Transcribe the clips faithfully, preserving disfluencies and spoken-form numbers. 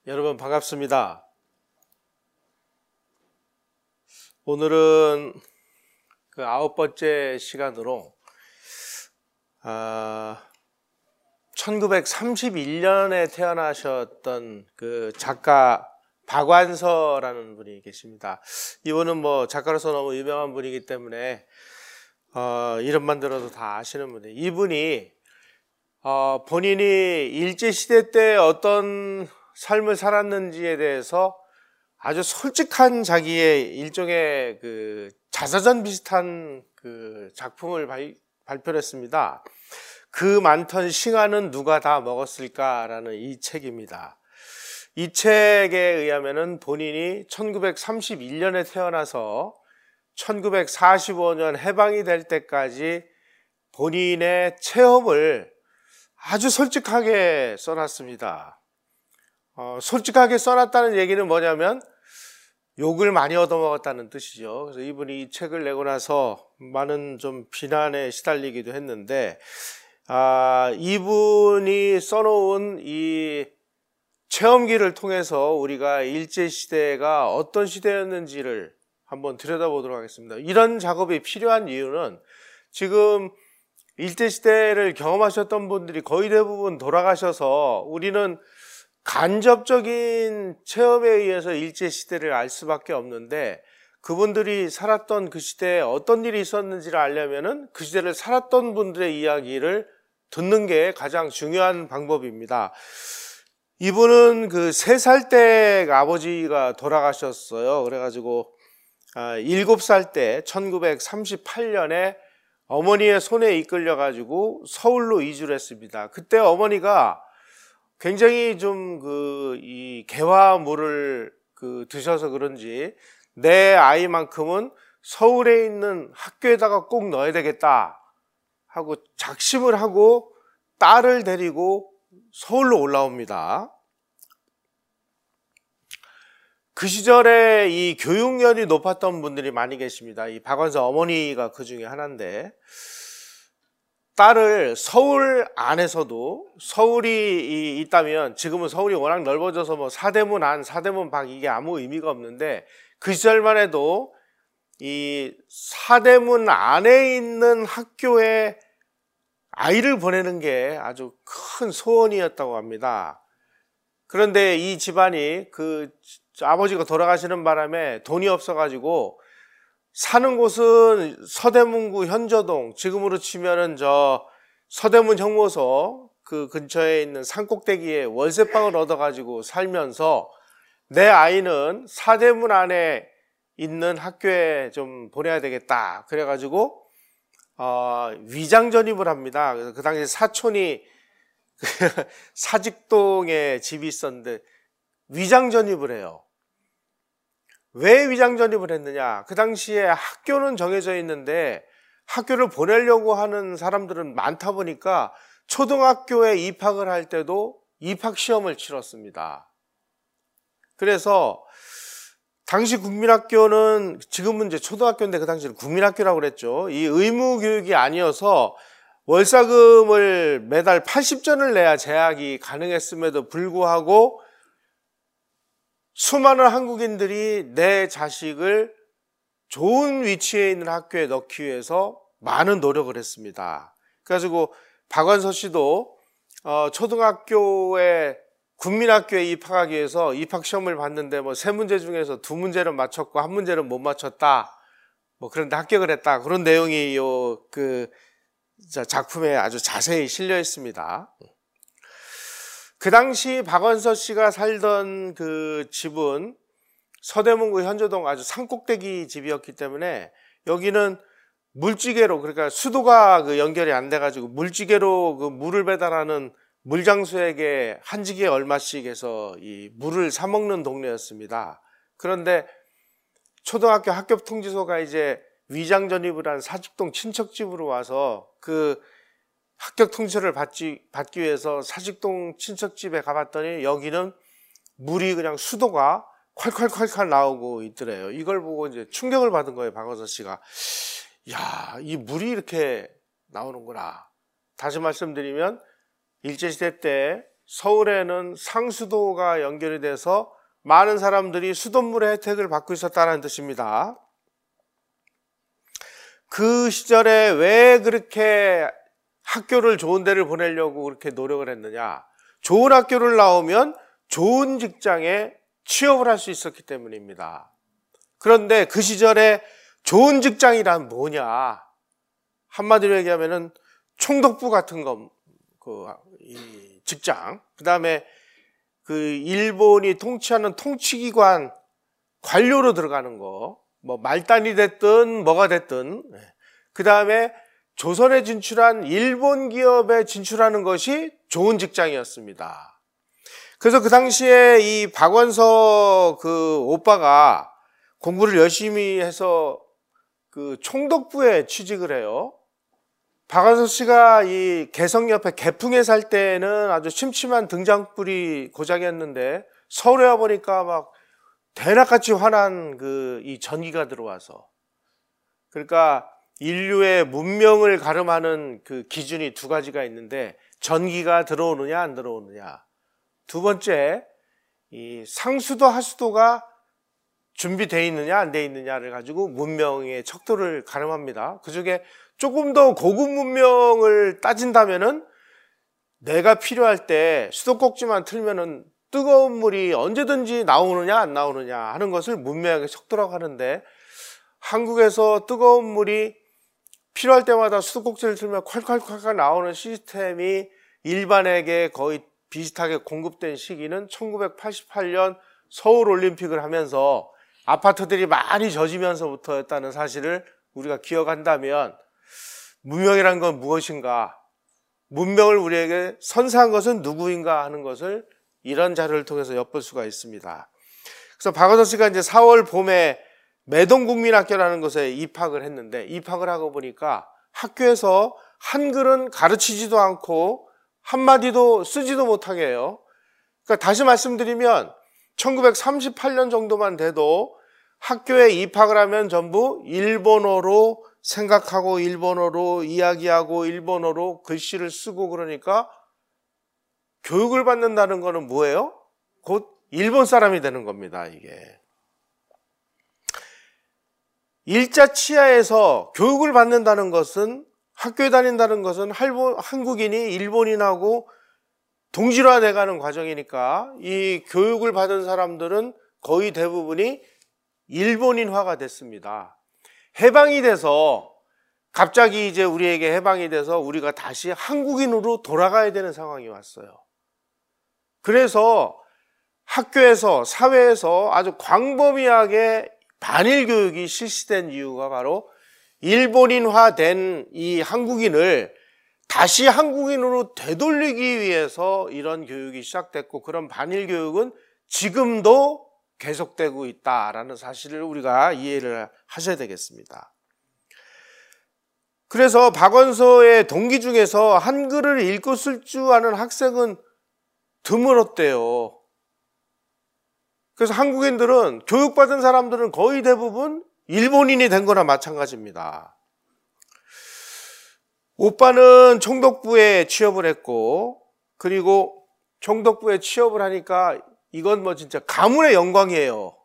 여러분 반갑습니다. 오늘은 그 아홉 번째 시간으로 아, 천구백삼십일 년에 태어나셨던 그 작가 박완서라는 분이 계십니다. 이분은 뭐 작가로서 너무 유명한 분이기 때문에 어, 이름만 들어도 다 아시는 분이에요. 이분이 어, 본인이 일제시대 때 어떤 삶을 살았는지에 대해서 아주 솔직한 자기의 일종의 그 자서전 비슷한 그 작품을 발, 발표를 했습니다. 그 많던 싱하는 누가 다 먹었을까라는 이 책입니다. 이 책에 의하면은 본인이 천구백삼십일 년에 태어나서 천구백사십오 년 해방이 될 때까지 본인의 체험을 아주 솔직하게 써놨습니다. 어, 솔직하게 써놨다는 얘기는 뭐냐면 욕을 많이 얻어먹었다는 뜻이죠. 그래서 이분이 이 책을 내고 나서 많은 좀 비난에 시달리기도 했는데, 아, 이분이 써놓은 이 체험기를 통해서 우리가 일제시대가 어떤 시대였는지를 한번 들여다보도록 하겠습니다. 이런 작업이 필요한 이유는 지금 일제시대를 경험하셨던 분들이 거의 대부분 돌아가셔서 우리는 간접적인 체험에 의해서 일제시대를 알 수밖에 없는데, 그분들이 살았던 그 시대에 어떤 일이 있었는지를 알려면은 그 시대를 살았던 분들의 이야기를 듣는 게 가장 중요한 방법입니다. 이분은 그 세 살 때 아버지가 돌아가셨어요. 그래가지고 일곱 살 때 천구백삼십팔 년에 어머니의 손에 이끌려가지고 서울로 이주를 했습니다. 그때 어머니가 굉장히 좀 그 이 개화물을 그 드셔서 그런지 내 아이만큼은 서울에 있는 학교에다가 꼭 넣어야 되겠다 하고 작심을 하고 딸을 데리고 서울로 올라옵니다. 그 시절에 이 교육열이 높았던 분들이 많이 계십니다. 이 박완서 어머니가 그 중에 하나인데, 딸을 서울 안에서도, 서울이 있다면 지금은 서울이 워낙 넓어져서 뭐 사대문 안, 사대문 밖 이게 아무 의미가 없는데, 그 시절만 해도 이 사대문 안에 있는 학교에 아이를 보내는 게 아주 큰 소원이었다고 합니다. 그런데 이 집안이 그 아버지가 돌아가시는 바람에 돈이 없어가지고 사는 곳은 서대문구 현저동, 지금으로 치면은 저 서대문 형무소 그 근처에 있는 산꼭대기에 월세방을 얻어가지고 살면서 내 아이는 사대문 안에 있는 학교에 좀 보내야 되겠다. 그래가지고 어, 위장 전입을 합니다. 그래서 그 당시 사촌이 사직동에 집이 있었는데 위장 전입을 해요. 왜 위장 전입을 했느냐? 그 당시에 학교는 정해져 있는데 학교를 보내려고 하는 사람들은 많다 보니까 초등학교에 입학을 할 때도 입학 시험을 치렀습니다. 그래서 당시 국민학교는, 지금은 이제 초등학교인데 그 당시는 국민학교라고 그랬죠. 이 의무 교육이 아니어서 월사금을 매달 팔십 전을 내야 재학이 가능했음에도 불구하고 수많은 한국인들이 내 자식을 좋은 위치에 있는 학교에 넣기 위해서 많은 노력을 했습니다. 그래가지고 박완서 씨도 초등학교에 국민학교에 입학하기 위해서 입학시험을 봤는데 뭐 세 문제 중에서 두 문제는 맞췄고 한 문제는 못 맞췄다. 뭐 그런데 합격을 했다. 그런 내용이 요 그 작품에 아주 자세히 실려 있습니다. 그 당시 박완서 씨가 살던 그 집은 서대문구 현저동 아주 산꼭대기 집이었기 때문에 여기는 물찌개로, 그러니까 수도가 그 연결이 안 돼가지고 물찌개로 그 물을 배달하는 물장수에게 한 지기에 얼마씩 해서 이 물을 사 먹는 동네였습니다. 그런데 초등학교 합격 통지서가 이제 위장 전입을 한 사직동 친척집으로 와서 그 합격 통지서를 받지, 받기 위해서 사직동 친척집에 가봤더니 여기는 물이 그냥 수도가 콸콸콸콸 나오고 있더래요. 이걸 보고 이제 충격을 받은 거예요, 박완서 씨가. 야, 이 물이 이렇게 나오는구나. 다시 말씀드리면 일제시대 때 서울에는 상수도가 연결이 돼서 많은 사람들이 수돗물의 혜택을 받고 있었다는 뜻입니다. 그 시절에 왜 그렇게 학교를 좋은 데를 보내려고 그렇게 노력을 했느냐? 좋은 학교를 나오면 좋은 직장에 취업을 할 수 있었기 때문입니다. 그런데 그 시절에 좋은 직장이란 뭐냐? 한마디로 얘기하면은 총독부 같은 거, 그, 이 직장. 그 다음에 그 일본이 통치하는 통치기관 관료로 들어가는 거. 뭐 말단이 됐든 뭐가 됐든. 그 다음에 조선에 진출한 일본 기업에 진출하는 것이 좋은 직장이었습니다. 그래서 그 당시에 이 박원서 그 오빠가 공부를 열심히 해서 그 총독부에 취직을 해요. 박원서 씨가 이 개성 옆에 개풍에 살 때는 아주 심심한 등장불이 고작이었는데 서울에 와 보니까 막 대낮같이 환한 그 이 전기가 들어와서, 그러니까 인류의 문명을 가름하는 그 기준이 두 가지가 있는데 전기가 들어오느냐 안 들어오느냐. 두 번째, 이 상수도 하수도가 준비되어 있느냐 안 되어 있느냐를 가지고 문명의 척도를 가름합니다. 그중에 조금 더 고급 문명을 따진다면은 내가 필요할 때 수도꼭지만 틀면은 뜨거운 물이 언제든지 나오느냐 안 나오느냐 하는 것을 문명의 척도라고 하는데, 한국에서 뜨거운 물이 필요할 때마다 수도꼭지를 틀면 콸콸콸콸 나오는 시스템이 일반에게 거의 비슷하게 공급된 시기는 천구백팔십팔 년 서울올림픽을 하면서 아파트들이 많이 젖으면서부터였다는 사실을 우리가 기억한다면, 문명이란 건 무엇인가, 문명을 우리에게 선사한 것은 누구인가 하는 것을 이런 자료를 통해서 엿볼 수가 있습니다. 그래서 박원서 씨가 이제 사월 봄에 매동국민학교라는 곳에 입학을 했는데, 입학을 하고 보니까 학교에서 한글은 가르치지도 않고 한마디도 쓰지도 못하게 해요. 그러니까 다시 말씀드리면 천구백삼십팔 년 정도만 돼도 학교에 입학을 하면 전부 일본어로 생각하고 일본어로 이야기하고 일본어로 글씨를 쓰고, 그러니까 교육을 받는다는 거는 뭐예요? 곧 일본 사람이 되는 겁니다. 이게 일자 치하에서 교육을 받는다는 것은, 학교에 다닌다는 것은 한국인이 일본인하고 동질화돼가는 과정이니까 이 교육을 받은 사람들은 거의 대부분이 일본인화가 됐습니다. 해방이 돼서 갑자기 이제 우리에게 해방이 돼서 우리가 다시 한국인으로 돌아가야 되는 상황이 왔어요. 그래서 학교에서, 사회에서 아주 광범위하게 반일 교육이 실시된 이유가 바로 일본인화된 이 한국인을 다시 한국인으로 되돌리기 위해서 이런 교육이 시작됐고, 그런 반일 교육은 지금도 계속되고 있다라는 사실을 우리가 이해를 하셔야 되겠습니다. 그래서 박원서의 동기 중에서 한글을 읽고 쓸 줄 아는 학생은 드물었대요. 그래서 한국인들은, 교육받은 사람들은 거의 대부분 일본인이 된 거나 마찬가지입니다. 오빠는 총독부에 취업을 했고, 그리고 총독부에 취업을 하니까 이건 뭐 진짜 가문의 영광이에요.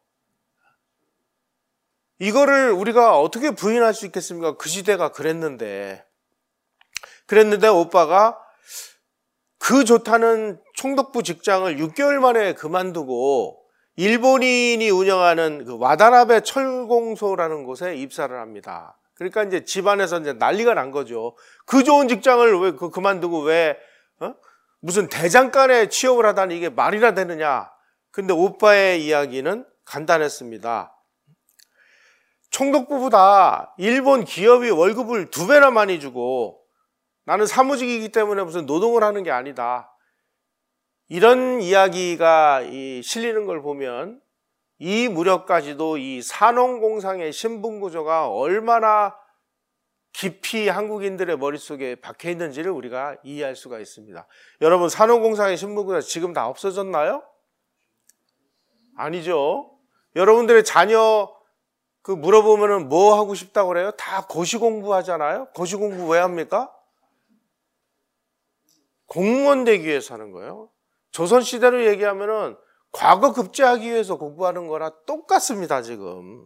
이거를 우리가 어떻게 부인할 수 있겠습니까? 그 시대가 그랬는데. 그랬는데 오빠가 그 좋다는 총독부 직장을 육 개월 만에 그만두고 일본인이 운영하는 그 와다나베 철공소라는 곳에 입사를 합니다. 그러니까 이제 집안에서 이제 난리가 난 거죠. 그 좋은 직장을 왜 그 그만두고 왜 어? 무슨 대장간에 취업을 하다니 이게 말이나 되느냐. 근데 오빠의 이야기는 간단했습니다. 총독부보다 일본 기업이 월급을 두 배나 많이 주고 나는 사무직이기 때문에 무슨 노동을 하는 게 아니다. 이런 이야기가 이 실리는 걸 보면 이 무렵까지도 이 산업공상의 신분구조가 얼마나 깊이 한국인들의 머릿속에 박혀 있는지를 우리가 이해할 수가 있습니다. 여러분, 산업공상의 신분구조 지금 다 없어졌나요? 아니죠. 여러분들의 자녀 그 물어보면은 뭐 하고 싶다고 그래요? 다 고시공부 하잖아요. 고시공부 왜 합니까? 공무원 되기 위해서 하는 거예요. 조선시대로 얘기하면은 과거 급제하기 위해서 공부하는 거랑 똑같습니다, 지금.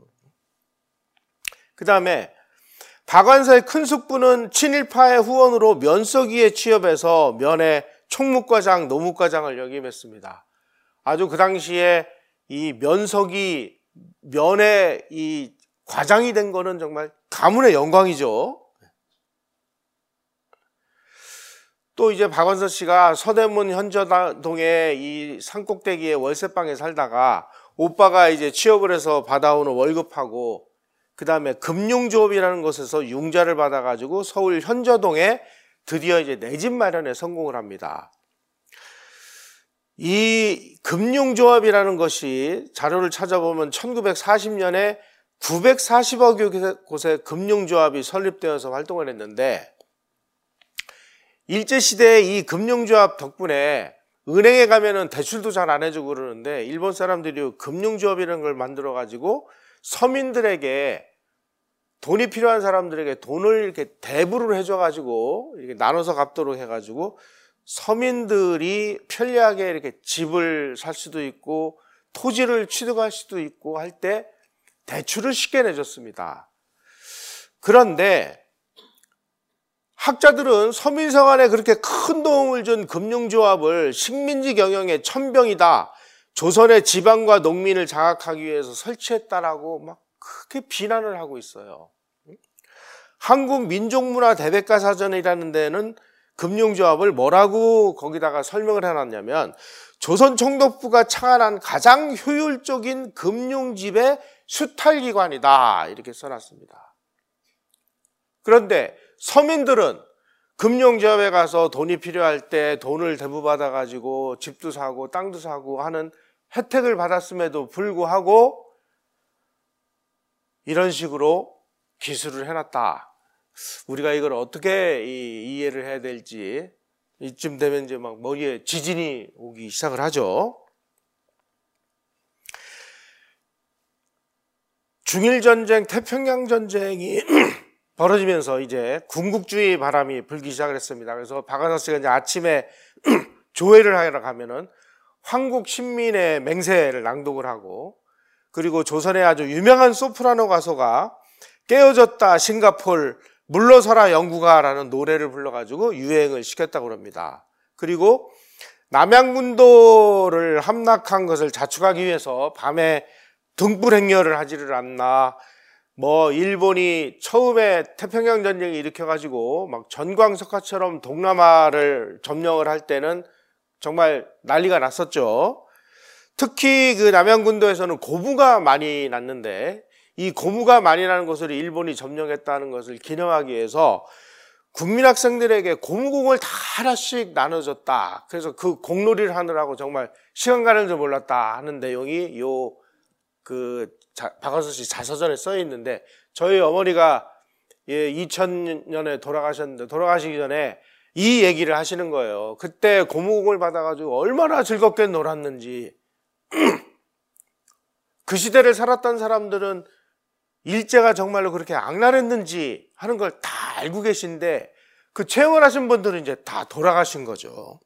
그 다음에 박완서의 큰 숙부는 친일파의 후원으로 면서기에 취업해서 면의 총무과장, 노무과장을 역임했습니다. 아주 그 당시에 이 면서기, 면의 이 과장이 된 거는 정말 가문의 영광이죠. 또 이제 박완서 씨가 서대문 현저동의 이 산꼭대기에 월세방에 살다가 오빠가 이제 취업을 해서 받아오는 월급하고 그 다음에 금융조업이라는 곳에서 융자를 받아가지고 서울 현저동에 드디어 이제 내 집 마련에 성공을 합니다. 이 금융조합이라는 것이 자료를 찾아보면 천구백사십 년에 구백사십여 곳의 금융조합이 설립되어서 활동을 했는데 일제시대에 이 금융조합 덕분에 은행에 가면은 대출도 잘 안 해주고 그러는데 일본 사람들이 금융조합이라는 걸 만들어가지고 서민들에게 돈이 필요한 사람들에게 돈을 이렇게 대부를 해줘가지고 이렇게 나눠서 갚도록 해가지고 서민들이 편리하게 이렇게 집을 살 수도 있고 토지를 취득할 수도 있고 할 때 대출을 쉽게 내줬습니다. 그런데 학자들은 서민생활에 그렇게 큰 도움을 준 금융조합을 식민지 경영의 천병이다, 조선의 지방과 농민을 장악하기 위해서 설치했다라고 막 크게 비난을 하고 있어요. 한국민족문화 대백과사전이라는 데는 금융조합을 뭐라고 거기다가 설명을 해놨냐면 조선 총독부가 창안한 가장 효율적인 금융지배 수탈기관이다 이렇게 써놨습니다. 그런데 서민들은 금융조합에 가서 돈이 필요할 때 돈을 대부받아 가지고 집도 사고 땅도 사고 하는 혜택을 받았음에도 불구하고 이런 식으로 기술을 해놨다. 우리가 이걸 어떻게 이해를 해야 될지 이쯤 되면 이제 막 머리에 지진이 오기 시작을 하죠. 중일전쟁, 태평양전쟁이 벌어지면서 이제 군국주의 바람이 불기 시작을 했습니다. 그래서 박완서 씨가 이제 아침에 조회를 하러 가면은 황국 신민의 맹세를 낭독을 하고 그리고 조선의 아주 유명한 소프라노 가수가 깨어졌다 싱가폴 물러서라 영국아라는 노래를 불러가지고 유행을 시켰다고 합니다. 그리고 남양군도를 함락한 것을 자축하기 위해서 밤에 등불 행렬을 하지를 않나, 뭐 일본이 처음에 태평양 전쟁을 일으켜가지고 막 전광석화처럼 동남아를 점령을 할 때는 정말 난리가 났었죠. 특히 그 남양군도에서는 고무가 많이 났는데 이 고무가 많이 나는 것을 일본이 점령했다는 것을 기념하기 위해서 국민 학생들에게 고무공을 다 하나씩 나눠줬다. 그래서 그 공놀이를 하느라고 정말 시간 가는 줄 몰랐다 하는 내용이 요 그 박완서 씨 자서전에 써 있는데 저희 어머니가 예, 이천 년에 돌아가셨는데 돌아가시기 전에 이 얘기를 하시는 거예요. 그때 고무공을 받아가지고 얼마나 즐겁게 놀았는지. 그 시대를 살았던 사람들은 일제가 정말로 그렇게 악랄했는지 하는 걸 다 알고 계신데 그 체험을 하신 분들은 이제 다 돌아가신 거죠.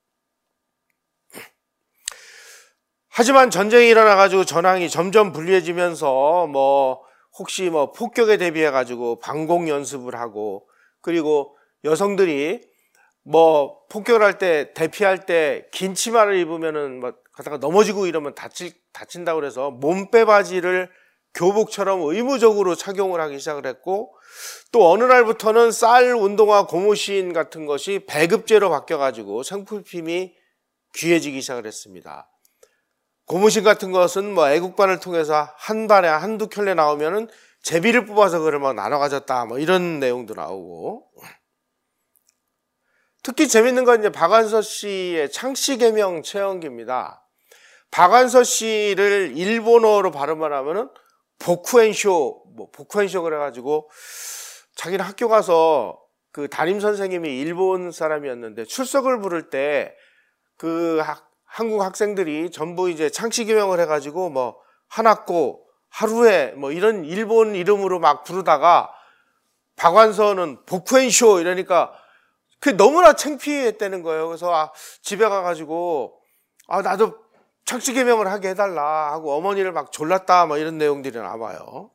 하지만 전쟁이 일어나가지고 전황이 점점 불리해지면서 뭐 혹시 뭐 폭격에 대비해가지고 방공 연습을 하고 그리고 여성들이 뭐 폭격을 할 때 대피할 때 긴 치마를 입으면은 뭐 가다가 넘어지고 이러면 다치, 다친다고 그래서 몸빼 바지를 교복처럼 의무적으로 착용을 하기 시작을 했고 또 어느 날부터는 쌀, 운동화, 고무신 같은 것이 배급제로 바뀌어가지고 생필품이 귀해지기 시작을 했습니다. 고무신 같은 것은 뭐 애국반을 통해서 한 반에 한두 켤레 나오면은 제비를 뽑아서 그걸 막 나눠 가졌다 뭐 이런 내용도 나오고 특히 재밌는 건 이제 박완서 씨의 창씨개명 체험기입니다. 박완서 씨를 일본어로 발음을 하면은 보쿠엔쇼, 뭐 보쿠엔쇼 그래가지고 자기는 학교 가서 그 담임 선생님이 일본 사람이었는데 출석을 부를 때 그 한국 학생들이 전부 이제 창씨개명을 해가지고 뭐 하나꼬, 하루에 뭐 이런 일본 이름으로 막 부르다가 박완서는 보쿠엔쇼 이러니까 그게 너무나 창피했다는 거예요. 그래서 아, 집에 가가지고 아, 나도 창씨개명을 하게 해달라 하고 어머니를 막 졸랐다 뭐 이런 내용들이 나와요.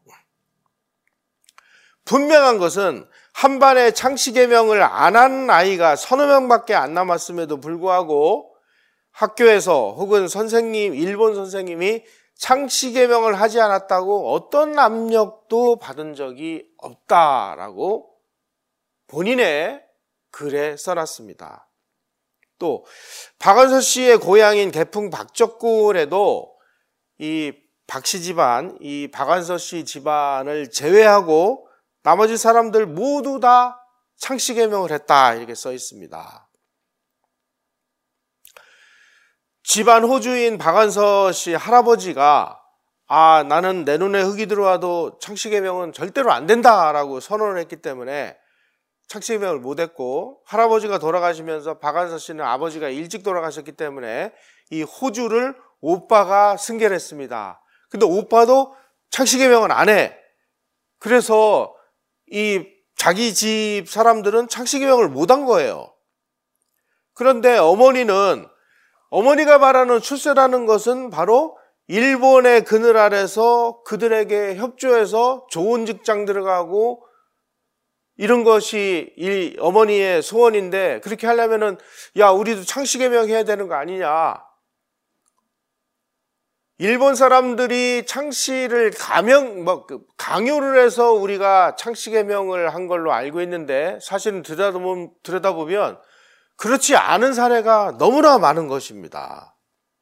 분명한 것은 한반에 창씨개명을 안 한 아이가 서너 명밖에 안 남았음에도 불구하고 학교에서 혹은 선생님, 일본 선생님이 창씨개명을 하지 않았다고 어떤 압력도 받은 적이 없다라고 본인의 글에 써놨습니다. 또 박완서 씨의 고향인 개풍 박적굴에도 이 박씨 집안, 이 박완서 씨 집안을 제외하고 나머지 사람들 모두 다 창씨개명을 했다 이렇게 써 있습니다. 집안 호주인 박완서 씨 할아버지가 아 나는 내 눈에 흙이 들어와도 창씨개명은 절대로 안 된다라고 선언을 했기 때문에 창씨개명을 못했고, 할아버지가 돌아가시면서 박완서 씨는 아버지가 일찍 돌아가셨기 때문에 이 호주를 오빠가 승계를 했습니다. 근데 오빠도 창씨개명은 안 해. 그래서 이 자기 집 사람들은 창씨개명을 못한 거예요. 그런데 어머니는 어머니가 말하는 출세라는 것은 바로 일본의 그늘 아래서 그들에게 협조해서 좋은 직장 들어가고 이런 것이 이 어머니의 소원인데, 그렇게 하려면은 야 우리도 창씨개명 해야 되는 거 아니냐. 일본 사람들이 창씨를 가명 뭐 강요를 해서 우리가 창씨개명을 한 걸로 알고 있는데, 사실은 들여다보면, 들여다보면 그렇지 않은 사례가 너무나 많은 것입니다.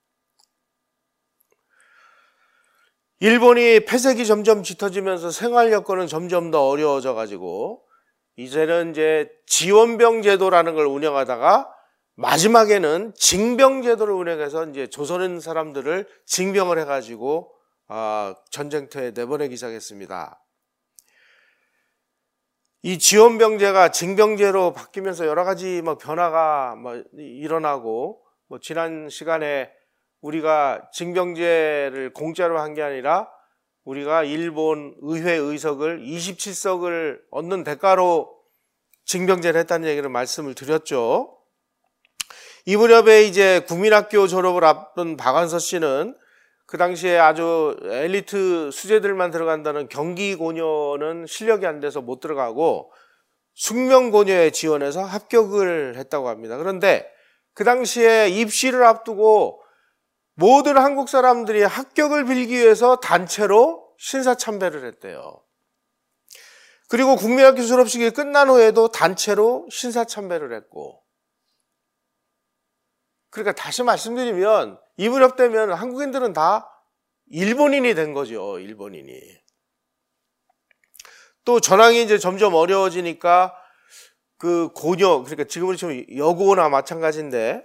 일본이 폐색이 점점 짙어지면서 생활 여건은 점점 더 어려워져 가지고 이제는 이제 지원병 제도라는 걸 운영하다가 마지막에는 징병 제도를 운영해서 이제 조선인 사람들을 징병을 해가지고 아, 전쟁터에 내보내기 시작했습니다. 이 지원병제가 징병제로 바뀌면서 여러 가지 뭐 변화가 뭐 일어나고, 뭐 지난 시간에 우리가 징병제를 공짜로 한 게 아니라 우리가 일본 의회 의석을 이십칠 석을 얻는 대가로 징병제를 했다는 얘기를 말씀을 드렸죠. 이 무렵에 이제 국민학교 졸업을 앞둔 박완서 씨는 그 당시에 아주 엘리트 수재들만 들어간다는 경기고녀는 실력이 안 돼서 못 들어가고 숙명고녀에 지원해서 합격을 했다고 합니다. 그런데 그 당시에 입시를 앞두고 모든 한국 사람들이 합격을 빌기 위해서 단체로 신사참배를 했대요. 그리고 국민학교 졸업식이 끝난 후에도 단체로 신사참배를 했고, 그러니까 다시 말씀드리면 이 무렵 되면 한국인들은 다 일본인이 된 거죠. 일본인이. 또 전황이 이제 점점 어려워지니까 그 고녀, 그러니까 지금은 좀 여고나 마찬가지인데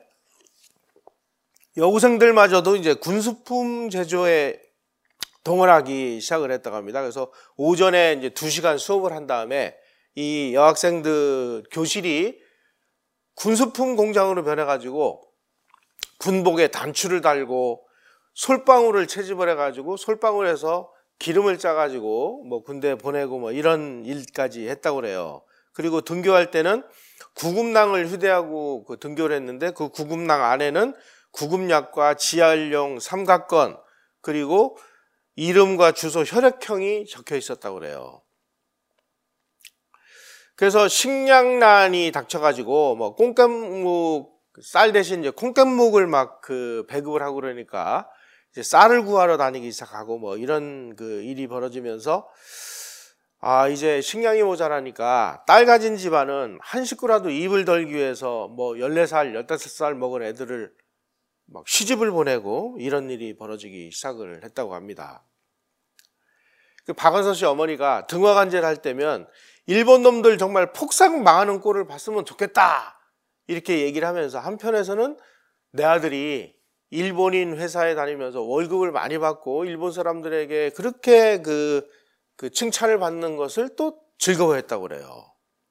여고생들마저도 이제 군수품 제조에 동원하기 시작을 했다고 합니다. 그래서 오전에 이제 두 시간 수업을 한 다음에 이 여학생들 교실이 군수품 공장으로 변해가지고 군복에 단추를 달고 솔방울을 채집을 해가지고 솔방울에서 기름을 짜가지고 뭐 군대에 보내고 뭐 이런 일까지 했다고 그래요. 그리고 등교할 때는 구급낭을 휴대하고 그 등교를 했는데, 그 구급낭 안에는 구급약과 지하연령 삼각건 그리고 이름과 주소, 혈액형이 적혀 있었다고 그래요. 그래서 식량난이 닥쳐가지고 뭐 콩깻묵, 쌀 대신 이제 콩깻묵을 막 그 배급을 하고 그러니까 이제 쌀을 구하러 다니기 시작하고 뭐 이런 그 일이 벌어지면서 아 이제 식량이 모자라니까 딸 가진 집안은 한 식구라도 입을 덜기 위해서 뭐 열네 살, 열다섯 살 먹은 애들을 막 시집을 보내고 이런 일이 벌어지기 시작을 했다고 합니다. 그 박완서 씨 어머니가 등화간제를 할 때면 일본 놈들 정말 폭삭 망하는 꼴을 봤으면 좋겠다 이렇게 얘기를 하면서, 한편에서는 내 아들이 일본인 회사에 다니면서 월급을 많이 받고 일본 사람들에게 그렇게 그, 그 칭찬을 받는 것을 또 즐거워했다고 그래요.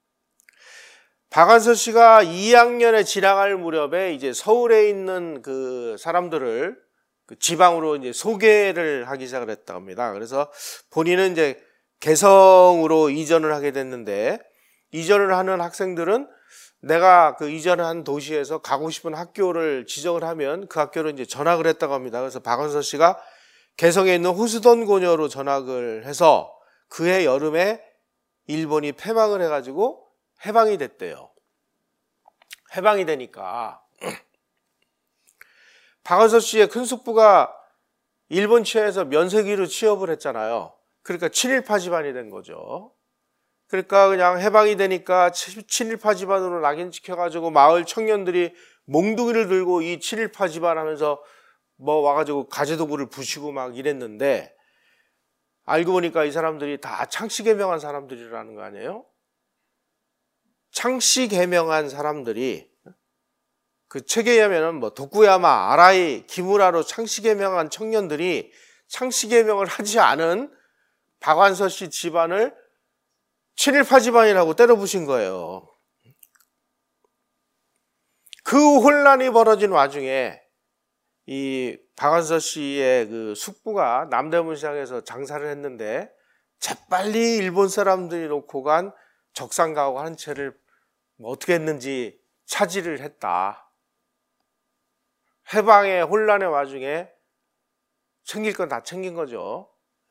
박완서 씨가 이 학년에 진학할 무렵에 이제 서울에 있는 그 사람들을 그 지방으로 이제 소개를 하기 시작을 했다고 합니다. 그래서 본인은 이제 개성으로 이전을 하게 됐는데, 이전을 하는 학생들은 내가 그 이전에 한 도시에서 가고 싶은 학교를 지정을 하면 그 학교로 이제 전학을 했다고 합니다. 그래서 박완서 씨가 개성에 있는 호수돈 고녀로 전학을 해서 그해 여름에 일본이 패망을 해가지고 해방이 됐대요. 해방이 되니까 박완서 씨의 큰 숙부가 일본 치하에서 면세기로 취업을 했잖아요. 그러니까 친일파 집안이 된 거죠. 그러니까 그냥 해방이 되니까 친일파 집안으로 낙인찍혀가지고 마을 청년들이 몽둥이를 들고 이 친일파 집안 하면서 뭐 와가지고 가재도구를 부시고 막 이랬는데, 알고 보니까 이 사람들이 다 창씨 개명한 사람들이라는 거 아니에요? 창씨 개명한 사람들이 그 책에 의하면은 뭐 도쿠야마, 아라이, 기무라로 창씨 개명한 청년들이 창씨 개명을 하지 않은 박완서 씨 집안을 친일파 집안이라고 때려부신 거예요. 그 혼란이 벌어진 와중에 이 박완서 씨의 그 숙부가 남대문 시장에서 장사를 했는데 재빨리 일본 사람들이 놓고 간 적산가옥 한 채를 뭐 어떻게 했는지 차지를 했다. 해방의 혼란의 와중에 챙길 건 다 챙긴 거죠.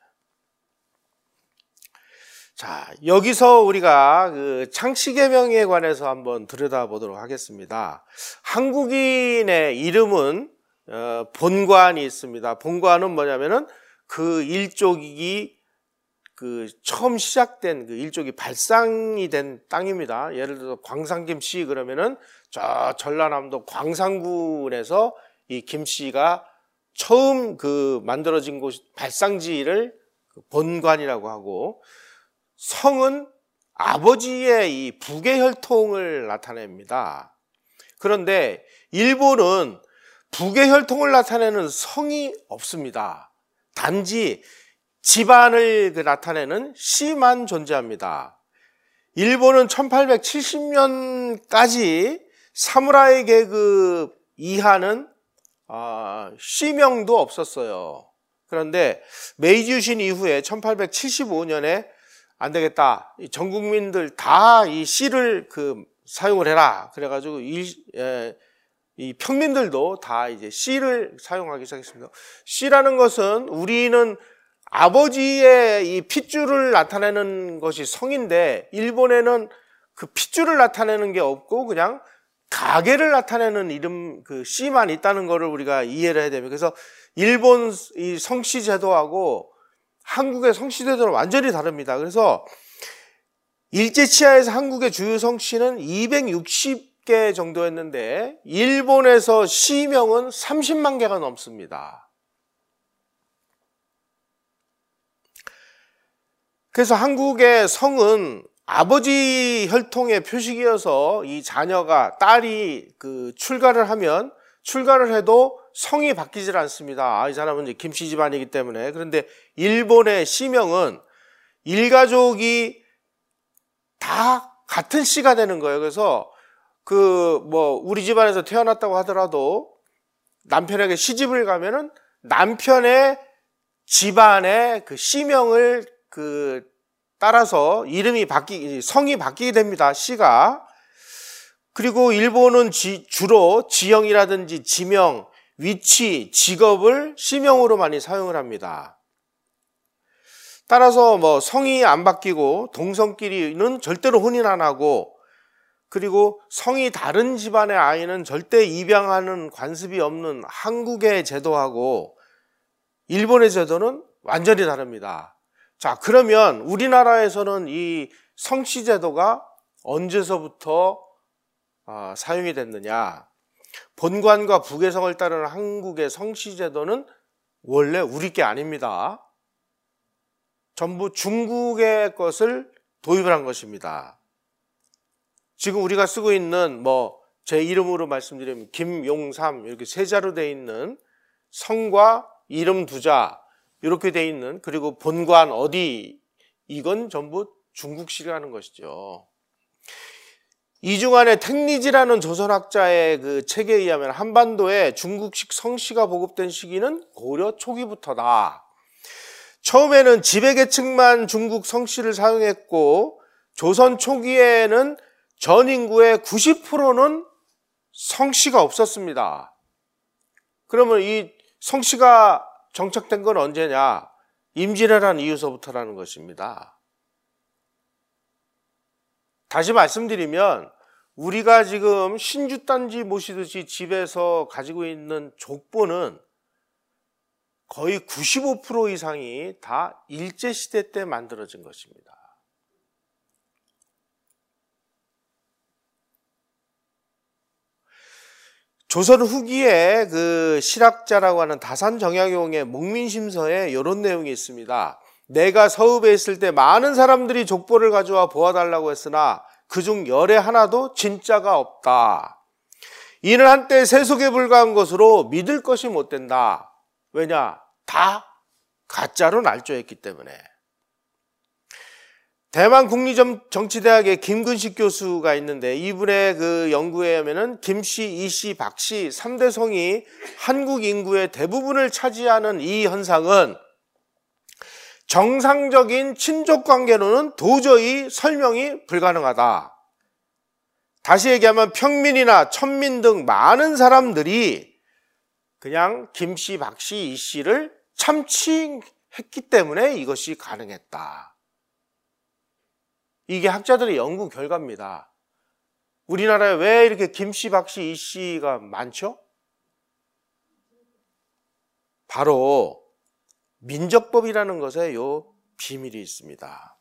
자, 여기서 우리가 그 창씨개명에 관해서 한번 들여다보도록 하겠습니다. 한국인의 이름은 어, 본관이 있습니다. 본관은 뭐냐면은 그 일족이 그 처음 시작된 그 일족이 발상이 된 땅입니다. 예를 들어서 광산김씨 그러면은 저 전라남도 광산군에서 이 김씨가 처음 그 만들어진 곳 발상지를 본관이라고 하고, 성은 아버지의 이 부계 혈통을 나타냅니다. 그런데 일본은 부계 혈통을 나타내는 성이 없습니다. 단지 집안을 그 나타내는 씨만 존재합니다. 일본은 천팔백칠십 년까지 사무라이 계급 이하는 어, 씨명도 없었어요. 그런데 메이지 유신 이후에 천팔백칠십오 년에 안 되겠다, 전 국민들 다 이 씨를 그 사용을 해라. 그래가지고 이, 에, 이 평민들도 다 이제 씨를 사용하기 시작했습니다. 씨라는 것은 우리는 아버지의 이 핏줄을 나타내는 것이 성인데, 일본에는 그 핏줄을 나타내는 게 없고 그냥 가계를 나타내는 이름 그 씨만 있다는 것을 우리가 이해를 해야 됩니다. 그래서 일본 이 성씨 제도하고 한국의 성씨 제도는 완전히 다릅니다. 그래서 일제치하에서 한국의 주요 성씨는 이백육십 개 정도였는데 일본에서 씨명은 삼십만 개가 넘습니다. 그래서 한국의 성은 아버지 혈통의 표식이어서 이 자녀가, 딸이 그 출가를 하면 출가를 해도 성이 바뀌질 않습니다. 아, 이 사람은 이제 김씨 집안이기 때문에. 그런데 일본의 씨명은 일가족이 다 같은 씨가 되는 거예요. 그래서 그 뭐 우리 집안에서 태어났다고 하더라도 남편에게 시집을 가면은 남편의 집안의 그 씨명을 그 따라서 이름이 바뀌, 성이 바뀌게 됩니다. 씨가. 그리고 일본은 지, 주로 지형이라든지 지명, 위치, 직업을 씨명으로 많이 사용을 합니다. 따라서 뭐 성이 안 바뀌고 동성끼리는 절대로 혼인 안 하고, 그리고 성이 다른 집안의 아이는 절대 입양하는 관습이 없는 한국의 제도하고 일본의 제도는 완전히 다릅니다. 자, 그러면 우리나라에서는 이 성씨 제도가 언제서부터 어, 사용이 됐느냐? 본관과 부계성을 따르는 한국의 성씨 제도는 원래 우리 게 아닙니다. 전부 중국의 것을 도입을 한 것입니다. 지금 우리가 쓰고 있는 뭐 제 이름으로 말씀드리면 김용삼 이렇게 세 자로 되어 있는 성과 이름 두 자 이렇게 되어 있는, 그리고 본관 어디, 이건 전부 중국식이라는 것이죠. 이중환의 택리지라는 조선학자의 그 책에 의하면 한반도에 중국식 성씨가 보급된 시기는 고려 초기부터다. 처음에는 지배계층만 중국 성씨를 사용했고 조선 초기에는 전 인구의 구십 퍼센트는 성씨가 없었습니다. 그러면 이 성씨가 정착된 건 언제냐? 임진왜란 이후서부터라는 것입니다. 다시 말씀드리면 우리가 지금 신주단지 모시듯이 집에서 가지고 있는 족보는 거의 구십오 퍼센트 이상이 다 일제시대 때 만들어진 것입니다. 조선 후기에 그 실학자라고 하는 다산정약용의 목민심서에 이런 내용이 있습니다. 내가 서읍에 있을 때 많은 사람들이 족보를 가져와 보아달라고 했으나 그중 열에 하나도 진짜가 없다. 이는 한때 세속에 불과한 것으로 믿을 것이 못 된다. 왜냐? 다 가짜로 날조했기 때문에. 대만 국립정치대학의 김근식 교수가 있는데 이분의 그 연구에 하면은 김씨, 이씨, 박씨 삼 대 성이 한국 인구의 대부분을 차지하는 이 현상은 정상적인 친족 관계로는 도저히 설명이 불가능하다. 다시 얘기하면 평민이나 천민 등 많은 사람들이 그냥 김씨, 박씨, 이씨를 참칭했기 때문에 이것이 가능했다. 이게 학자들의 연구 결과입니다. 우리나라에 왜 이렇게 김씨, 박씨, 이씨가 많죠? 바로 민적법이라는 것에 요 비밀이 있습니다.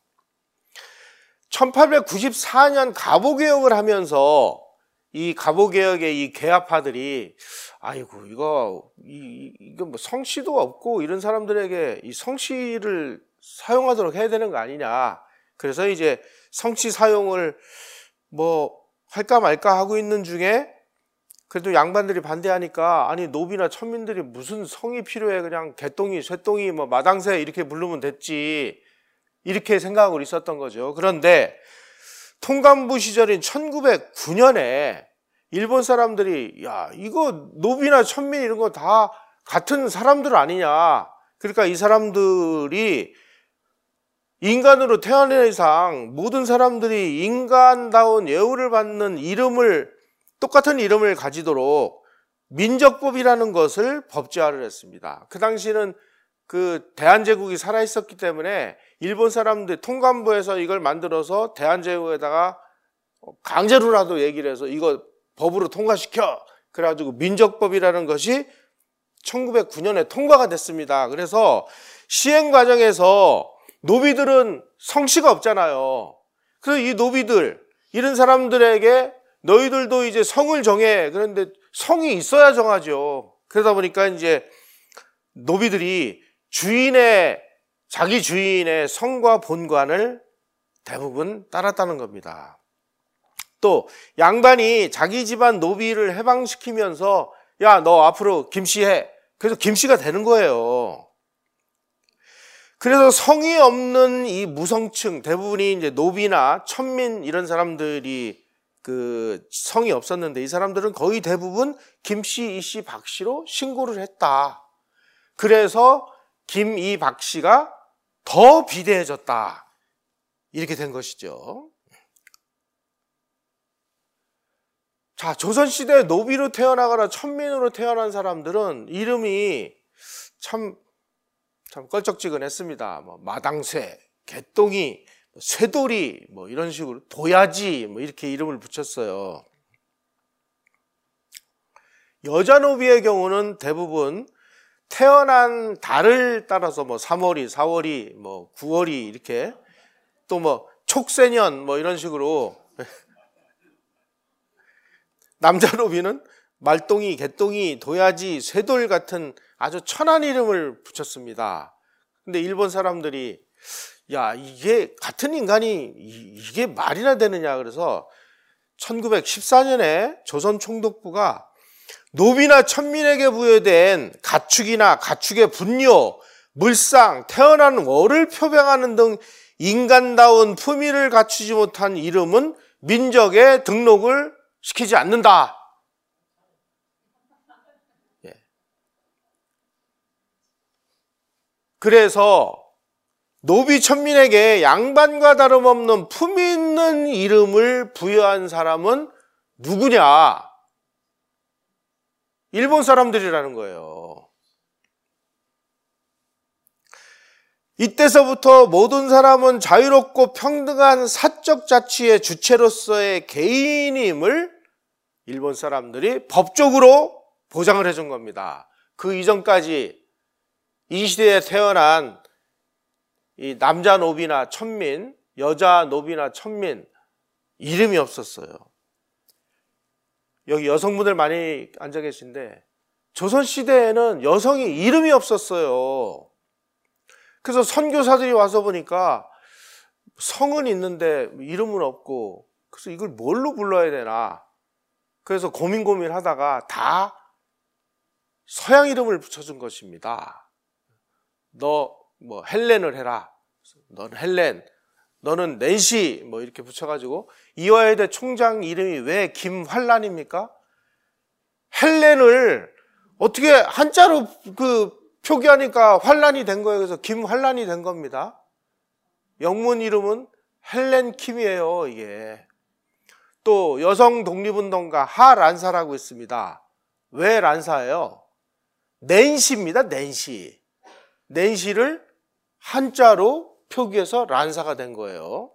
천팔백구십사 년 갑오개혁을 하면서 이 갑오개혁의 이 개화파들이 아이고 이거 이, 이거 뭐 성씨도 없고 이런 사람들에게 이 성씨를 사용하도록 해야 되는 거 아니냐. 그래서 이제 성씨 사용을 뭐 할까 말까 하고 있는 중에 그래도 양반들이 반대하니까 아니 노비나 천민들이 무슨 성이 필요해, 그냥 개똥이, 쇠똥이, 뭐 마당새 이렇게 부르면 됐지, 이렇게 생각하고 있었던 거죠. 그런데 통감부 시절인 천구백구 년에 일본 사람들이 야 이거 노비나 천민 이런 거 다 같은 사람들 아니냐, 그러니까 이 사람들이 인간으로 태어난 이상 모든 사람들이 인간다운 예우를 받는 이름을, 똑같은 이름을 가지도록 민적법이라는 것을 법제화를 했습니다. 그 당시는 그 대한제국이 살아있었기 때문에 일본 사람들 통감부에서 이걸 만들어서 대한제국에다가 강제로라도 얘기를 해서 이거 법으로 통과시켜, 그래가지고 민적법이라는 것이 천구백구 년에 통과가 됐습니다. 그래서 시행 과정에서 노비들은 성씨가 없잖아요. 그래서 이 노비들, 이런 사람들에게 너희들도 이제 성을 정해. 그런데 성이 있어야 정하죠. 그러다 보니까 이제 노비들이 주인의, 자기 주인의 성과 본관을 대부분 따랐다는 겁니다. 또 양반이 자기 집안 노비를 해방시키면서 야, 너 앞으로 김씨 해. 그래서 김씨가 되는 거예요. 그래서 성이 없는 이 무성층, 대부분이 이제 노비나 천민 이런 사람들이 그 성이 없었는데 이 사람들은 거의 대부분 김씨, 이씨, 박씨로 신고를 했다. 그래서 김, 이, 박씨가 더 비대해졌다. 이렇게 된 것이죠. 자, 조선시대 노비로 태어나거나 천민으로 태어난 사람들은 이름이 참 참 껄쩍지근했습니다. 뭐 마당쇠, 개똥이, 쇠돌이, 뭐 이런 식으로 도야지, 뭐 이렇게 이름을 붙였어요. 여자 노비의 경우는 대부분 태어난 달을 따라서 뭐 삼월이, 사월이, 뭐 구월이 이렇게, 또 뭐 촉새년 뭐 이런 식으로. 남자 노비는 말똥이, 개똥이, 도야지, 쇠돌 같은 아주 천한 이름을 붙였습니다. 근데 일본 사람들이 야 이게 같은 인간이 이게 말이나 되느냐, 그래서 천구백십사 년에 조선총독부가 노비나 천민에게 부여된 가축이나 가축의 분뇨, 물상, 태어난 월을 표명하는 등 인간다운 품위를 갖추지 못한 이름은 민적에 등록을 시키지 않는다. 그래서 노비 천민에게 양반과 다름없는 품위 있는 이름을 부여한 사람은 누구냐? 일본 사람들이라는 거예요. 이때서부터 모든 사람은 자유롭고 평등한 사적 자치의 주체로서의 개인임을 일본 사람들이 법적으로 보장을 해준 겁니다. 그 이전까지 이 시대에 태어난 이 남자 노비나 천민, 여자 노비나 천민 이름이 없었어요. 여기 여성분들 많이 앉아 계신데 조선시대에는 여성이 이름이 없었어요. 그래서 선교사들이 와서 보니까 성은 있는데 이름은 없고, 그래서 이걸 뭘로 불러야 되나, 그래서 고민 고민 하다가 다 서양 이름을 붙여준 것입니다. 너 뭐 헬렌을 해라, 너는 헬렌, 너는 낸시, 뭐 이렇게 붙여가지고. 이화여대 총장 이름이 왜 김환란입니까? 헬렌을 어떻게 한자로 그 표기하니까 환란이 된 거예요. 그래서 김환란이 된 겁니다. 영문 이름은 헬렌 킴이에요, 이게. 또 여성 독립운동가 하란사라고 있습니다. 왜 란사예요? 낸시입니다, 낸시. 낸시를 한자로 표기해서 란사가 된 거예요.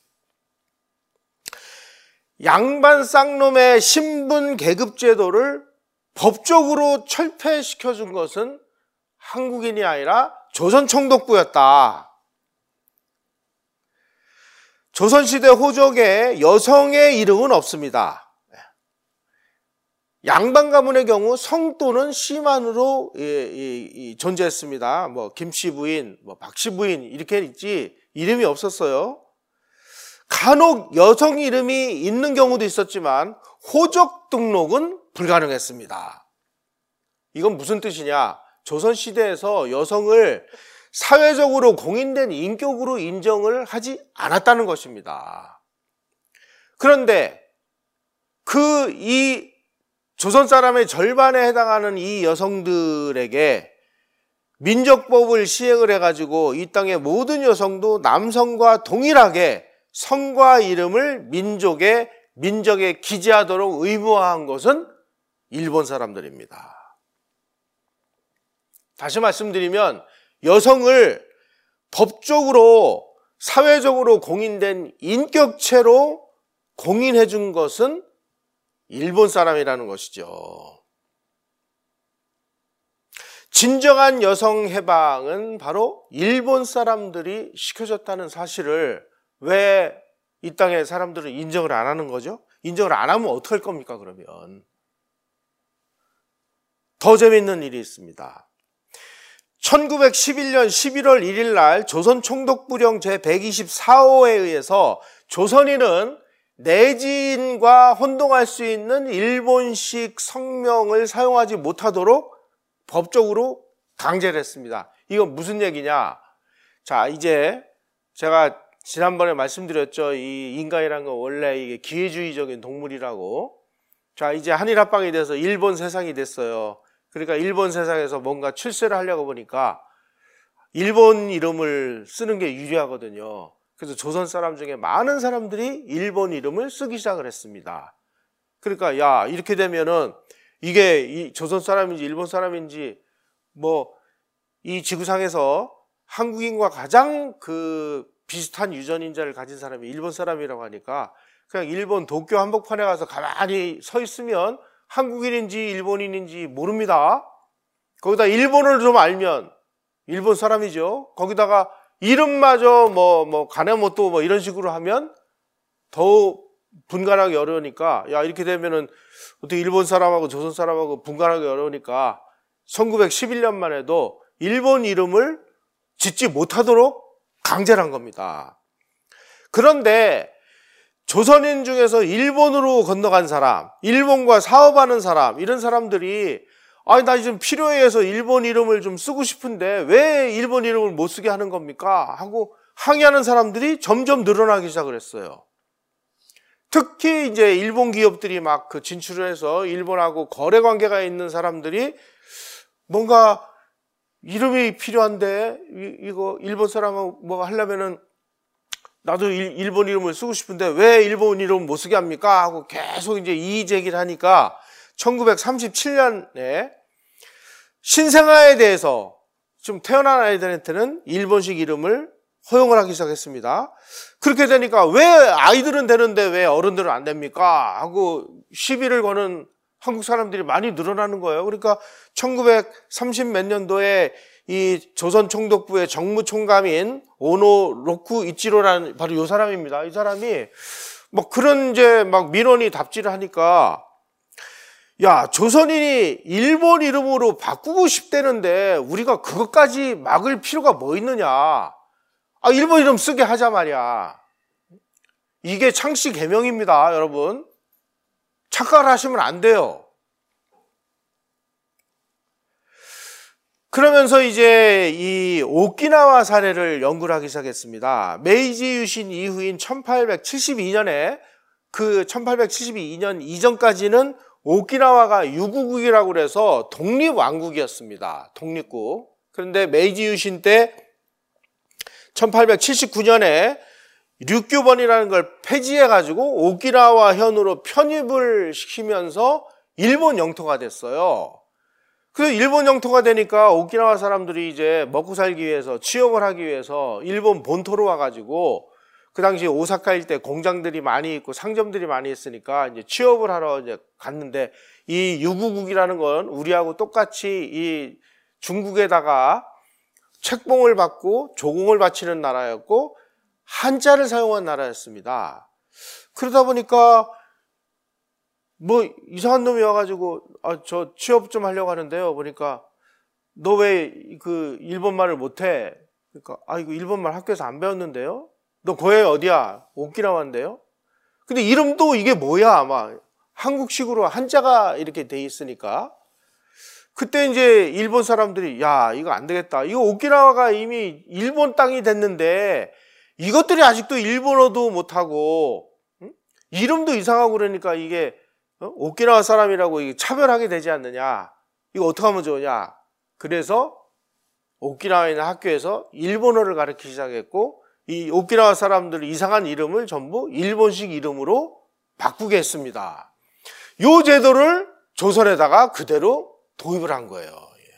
양반 쌍놈의 신분 계급 제도를 법적으로 철폐시켜준 것은 한국인이 아니라 조선총독부였다. 조선시대 호족에 여성의 이름은 없습니다. 양반 가문의 경우 성 또는 씨만으로 이, 이, 이 존재했습니다. 뭐 김씨 부인, 뭐 박씨 부인 이렇게 있지 이름이 없었어요. 간혹 여성 이름이 있는 경우도 있었지만 호적 등록은 불가능했습니다. 이건 무슨 뜻이냐? 조선시대에서 여성을 사회적으로 공인된 인격으로 인정을 하지 않았다는 것입니다. 그런데 그 이 조선 사람의 절반에 해당하는 이 여성들에게 민족법을 시행을 해가지고 이 땅의 모든 여성도 남성과 동일하게 성과 이름을 민족의 민족에 기재하도록 의무화한 것은 일본 사람들입니다. 다시 말씀드리면 여성을 법적으로 사회적으로 공인된 인격체로 공인해 준 것은 일본 사람이라는 것이죠. 진정한 여성 해방은 바로 일본 사람들이 시켜줬다는 사실을 왜 이 땅의 사람들은 인정을 안 하는 거죠? 인정을 안 하면 어떡할 겁니까, 그러면? 더 재미있는 일이 있습니다. 천구백십일 년 십일월 일일 날 조선총독부령 제백이십사 호에 의해서 조선인은 내지인과 혼동할 수 있는 일본식 성명을 사용하지 못하도록 법적으로 강제를 했습니다. 이건 무슨 얘기냐? 자, 이제 제가 지난번에 말씀드렸죠. 이 인간이란 건 원래 이게 기회주의적인 동물이라고. 자, 이제 한일합방이 돼서 일본 세상이 됐어요. 그러니까 일본 세상에서 뭔가 출세를 하려고 보니까 일본 이름을 쓰는 게 유리하거든요. 그래서 조선 사람 중에 많은 사람들이 일본 이름을 쓰기 시작을 했습니다. 그러니까 야, 이렇게 되면은 이게 이 조선 사람인지 일본 사람인지 뭐 이 지구상에서 한국인과 가장 그 비슷한 유전인자를 가진 사람이 일본 사람이라고 하니까 그냥 일본 도쿄 한복판에 가서 가만히 서 있으면 한국인인지 일본인인지 모릅니다. 거기다 일본어를 좀 알면 일본 사람이죠. 거기다가 이름마저 뭐, 뭐, 가네모토 뭐 이런 식으로 하면 더욱 분간하기 어려우니까, 야, 이렇게 되면은 어떻게 일본 사람하고 조선 사람하고 분간하기 어려우니까 천구백십일 년만 해도 일본 이름을 짓지 못하도록 강제를 한 겁니다. 그런데 조선인 중에서 일본으로 건너간 사람, 일본과 사업하는 사람, 이런 사람들이 아니, 나 지금 필요해 해서 일본 이름을 좀 쓰고 싶은데 왜 일본 이름을 못 쓰게 하는 겁니까? 하고 항의하는 사람들이 점점 늘어나기 시작을 했어요. 특히 이제 일본 기업들이 막 그 진출을 해서 일본하고 거래 관계가 있는 사람들이 뭔가 이름이 필요한데 이, 이거 일본 사람하고 뭐 하려면은 나도 일, 일본 이름을 쓰고 싶은데 왜 일본 이름 못 쓰게 합니까? 하고 계속 이제 이의 제기를 하니까 천구백삼십칠 년에 신생아에 대해서 좀 태어난 아이들한테는 일본식 이름을 허용을 하기 시작했습니다. 그렇게 되니까 왜 아이들은 되는데 왜 어른들은 안 됩니까? 하고 시비를 거는 한국 사람들이 많이 늘어나는 거예요. 그러니까 천구백삼십 몇 년도에 이 조선 총독부의 정무총감인 오노 로쿠 이치로라는 바로 이 사람입니다. 이 사람이 뭐 그런 이제 막 민원이 답지를 하니까 야, 조선인이 일본 이름으로 바꾸고 싶다는데 우리가 그것까지 막을 필요가 뭐 있느냐. 아, 일본 이름 쓰게 하자 말이야. 이게 창씨 개명입니다, 여러분. 착각을 하시면 안 돼요. 그러면서 이제 이 오키나와 사례를 연구를 하기 시작했습니다. 메이지 유신 이후인 천팔백칠십이 년에 그 천팔백칠십이 년 이전까지는 오키나와가 유구국이라고 그래서 독립왕국이었습니다. 독립국. 그런데 메이지 유신 때 천팔백칠십구 년에 류큐번이라는 걸 폐지해가지고 오키나와 현으로 편입을 시키면서 일본 영토가 됐어요. 그래서 일본 영토가 되니까 오키나와 사람들이 이제 먹고 살기 위해서 취업을 하기 위해서 일본 본토로 와가지고 그 당시 오사카 일대 공장들이 많이 있고 상점들이 많이 있으니까 이제 취업을 하러 이제 갔는데 이 유구국이라는 건 우리하고 똑같이 이 중국에다가 책봉을 받고 조공을 바치는 나라였고 한자를 사용한 나라였습니다. 그러다 보니까 뭐 이상한 놈이 와가지고 아, 저 취업 좀 하려고 하는데요. 보니까 너 왜 그 일본말을 못해? 그러니까 아 이거 일본말 학교에서 안 배웠는데요. 너 고향이 어디야? 오키나와인데요. 근데 이름도 이게 뭐야? 아마 한국식으로 한자가 이렇게 돼 있으니까 그때 이제 일본 사람들이 야 이거 안 되겠다. 이거 오키나와가 이미 일본 땅이 됐는데 이것들이 아직도 일본어도 못하고 응? 이름도 이상하고 그러니까 이게 어? 오키나와 사람이라고 이게 차별하게 되지 않느냐. 이거 어떻게 하면 좋으냐. 그래서 오키나와에 있는 학교에서 일본어를 가르치기 시작했고 이 오키나와 사람들 이상한 이름을 전부 일본식 이름으로 바꾸게 했습니다. 이 제도를 조선에다가 그대로 도입을 한 거예요.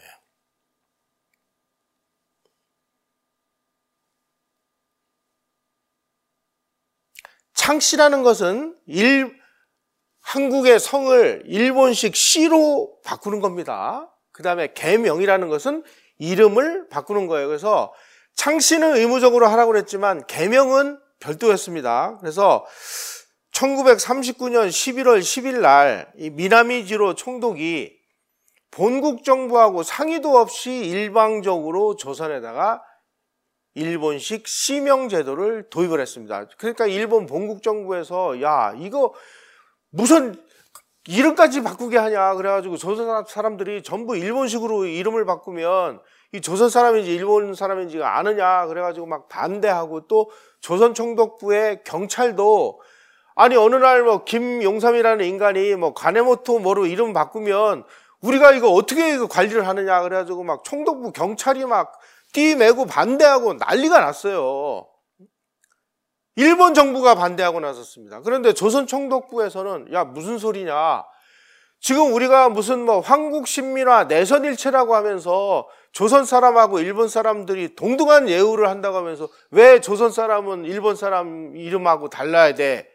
창씨라는 것은 일, 한국의 성을 일본식 씨로 바꾸는 겁니다. 그 다음에 계명이라는 것은 이름을 바꾸는 거예요. 그래서 창씨는 의무적으로 하라고 그랬지만 계명은 별도였습니다. 그래서 천구백삼십구 년 십일월 십일 날 이 미나미지로 총독이 본국 정부하고 상의도 없이 일방적으로 조선에다가 일본식 씨명 제도를 도입을 했습니다. 그러니까 일본 본국 정부에서 야 이거 무슨 이름까지 바꾸게 하냐 그래가지고 조선 사람들이 전부 일본식으로 이름을 바꾸면 이 조선 사람인지 일본 사람인지가 아느냐 그래가지고 막 반대하고 또 조선 총독부의 경찰도 아니 어느 날 뭐 김용삼이라는 인간이 뭐 가네모토 뭐로 이름 바꾸면 우리가 이거 어떻게 이거 관리를 하느냐 그래가지고 막 총독부 경찰이 막 띠매고 반대하고 난리가 났어요. 일본 정부가 반대하고 나섰습니다. 그런데 조선 총독부에서는 야 무슨 소리냐 지금 우리가 무슨 뭐 황국신민화 내선일체라고 하면서 조선 사람하고 일본 사람들이 동등한 예우를 한다고 하면서 왜 조선 사람은 일본 사람 이름하고 달라야 돼?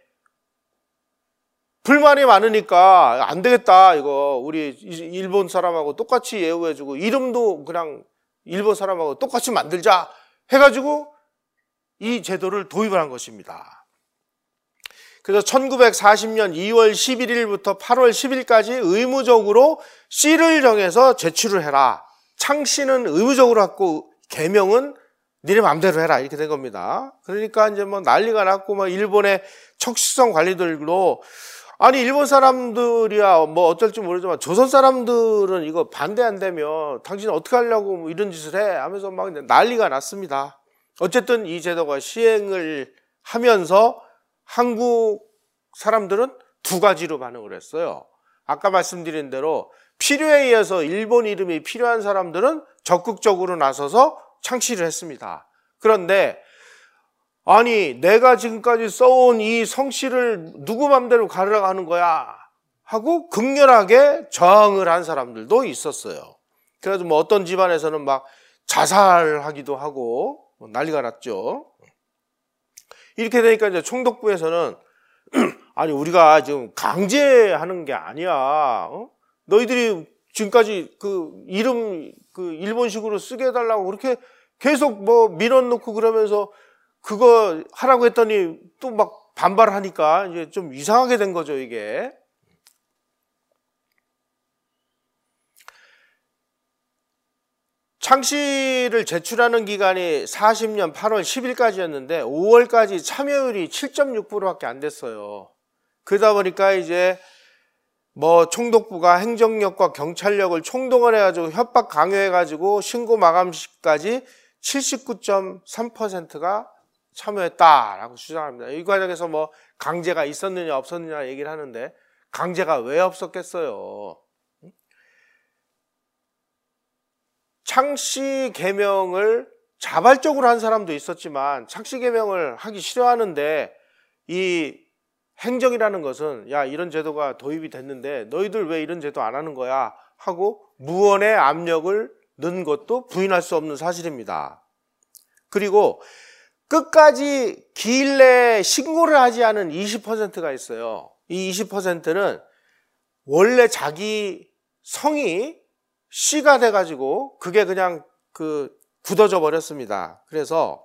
불만이 많으니까 안 되겠다 이거 우리 일본 사람하고 똑같이 예우해주고 이름도 그냥 일본 사람하고 똑같이 만들자 해가지고 이 제도를 도입을 한 것입니다. 그래서 천구백사십 년 이월 십일일부터 팔월 십일까지 의무적으로 씨를 정해서 제출을 해라. 창씨는 의무적으로 갖고 계명은 니네 맘대로 해라 이렇게 된 겁니다. 그러니까 이제 뭐 난리가 났고 뭐 일본의 척수성 관리들도 아니 일본 사람들이야 뭐 어쩔지 모르지만 조선 사람들은 이거 반대한다며 당신 어떻게 하려고 뭐 이런 짓을 해 하면서 막 난리가 났습니다. 어쨌든 이 제도가 시행을 하면서 한국 사람들은 두 가지로 반응을 했어요. 아까 말씀드린 대로 필요에 의해서 일본 이름이 필요한 사람들은 적극적으로 나서서 창시를 했습니다. 그런데 아니 내가 지금까지 써온 이 성씨를 누구 맘대로 가르라가는 거야 하고 극렬하게 저항을 한 사람들도 있었어요. 그래서 뭐 어떤 집안에서는 막 자살하기도 하고 난리가 났죠. 이렇게 되니까 이제 총독부에서는 아니 우리가 지금 강제하는 게 아니야. 어? 너희들이 지금까지 그 이름 그 일본식으로 쓰게 해달라고 그렇게 계속 뭐 밀어놓고 그러면서 그거 하라고 했더니 또 막 반발하니까 이제 좀 이상하게 된 거죠, 이게. 창시를 제출하는 기간이 사십 년 팔월 십일까지였는데 오월까지 참여율이 칠 점 육 퍼센트밖에 안 됐어요. 그러다 보니까 이제 뭐 총독부가 행정력과 경찰력을 총동원해가지고 협박 강요해가지고 신고 마감시까지 칠십구 점 삼 퍼센트가 참여했다라고 주장합니다. 이 과정에서 뭐 강제가 있었느냐 없었느냐 얘기를 하는데 강제가 왜 없었겠어요? 창씨 개명을 자발적으로 한 사람도 있었지만 창씨 개명을 하기 싫어하는데 이 행정이라는 것은 야 이런 제도가 도입이 됐는데 너희들 왜 이런 제도 안 하는 거야 하고 무언의 압력을 넣은 것도 부인할 수 없는 사실입니다. 그리고 끝까지 기일 내에 신고를 하지 않은 이십 퍼센트가 있어요. 이 이십 퍼센트는 원래 자기 성이 씨가 돼가지고 그게 그냥 그 굳어져 버렸습니다. 그래서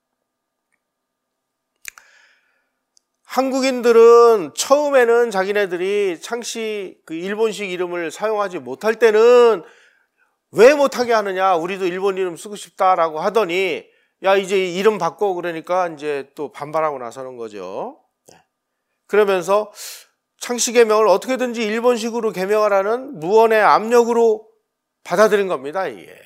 한국인들은 처음에는 자기네들이 창씨 그 일본식 이름을 사용하지 못할 때는 왜 못하게 하느냐, 우리도 일본 이름 쓰고 싶다라고 하더니 야 이제 이름 바꿔 그러니까 이제 또 반발하고 나서는 거죠. 그러면서 창씨 개명을 어떻게든지 일본식으로 개명하라는 무언의 압력으로 받아들인 겁니다, 이게.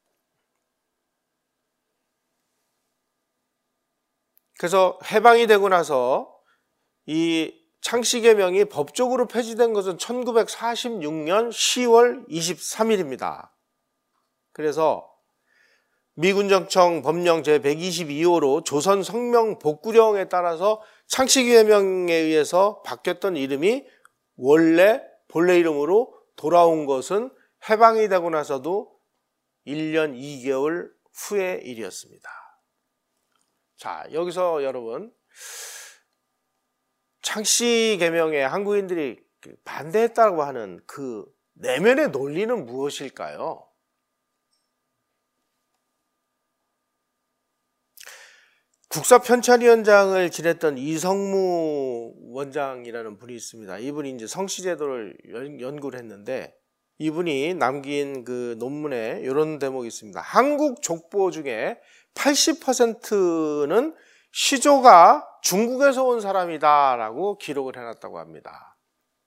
그래서 해방이 되고 나서 이 창씨 개명이 법적으로 폐지된 것은 천구백사십육 년 시월 이십삼일입니다. 그래서 미군정청 법령 제백이십이 호로 조선 성명 복구령에 따라서 창씨 개명에 의해서 바뀌었던 이름이 원래 본래 이름으로 돌아온 것은 해방이 되고 나서도 일 년 이 개월 후의 일이었습니다. 자, 여기서 여러분 창씨 개명에 한국인들이 반대했다고 하는 그 내면의 논리는 무엇일까요? 국사편찬위원장을 지냈던 이성무 원장이라는 분이 있습니다. 이분이 이제 성씨제도를 연구를 했는데 이분이 남긴 그 논문에 이런 대목이 있습니다. 한국 족보 중에 팔십 퍼센트는 시조가 중국에서 온 사람이다 라고 기록을 해놨다고 합니다.